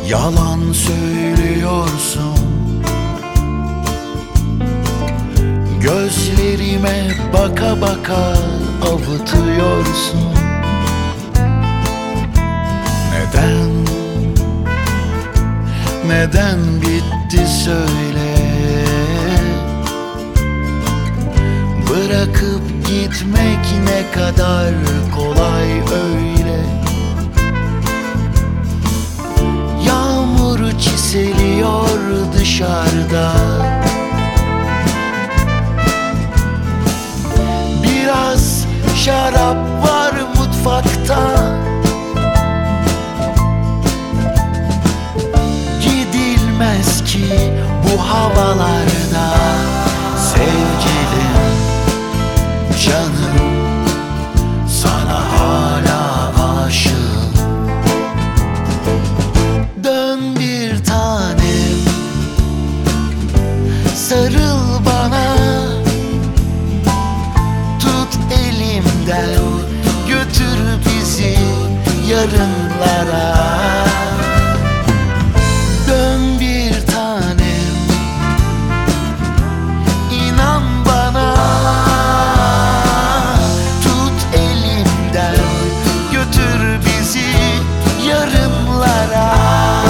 Yalan söylüyorsun, gözlerime baka baka avutuyorsun. Neden bitti söyle. Bırakıp gitmek ne kadar kolay öyle. Yağmur çiseliyor dışarıda. Biraz şarap var mutfakta. Gidilmez ki bu havalarda. Sevgilim, canım, sana hala aşığım. Dön bir tanem, sarıl bana. Tut elimden, götür bizi yarınlara. Dön bir tanem, inan bana. Tut elimden, götür bizi yarınlara.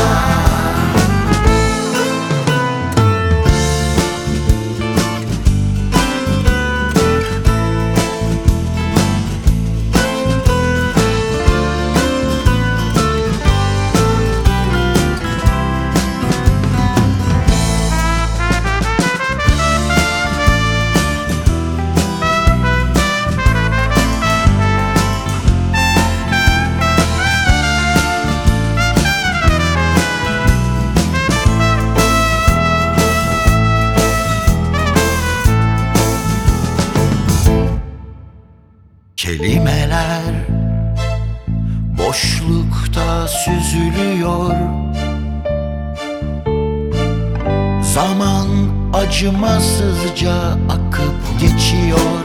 Kelimeler boşlukta süzülüyor. Zaman acımasızca akıp geçiyor.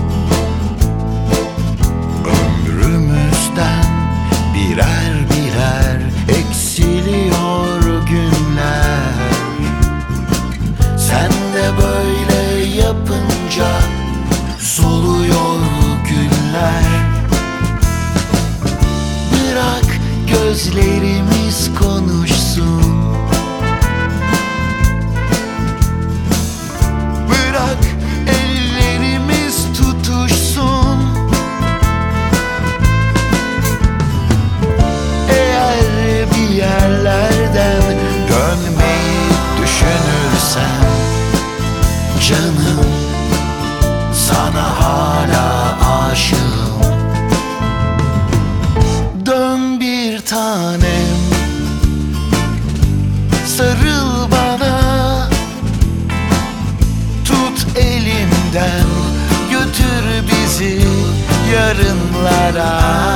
Ömrümüzden birer birer eksiliyor günler. Sen de böyle yapınca soluyor güller. Bırak gözlerimiz konuşsun. Bırak ellerimiz tutuşsun. Eğer bir yerlerden dönmeyi düşünürsen, canım, sana hala aşığım. Dön bir tanem, sarıl bana. Tut elimden, götür bizi yarınlara.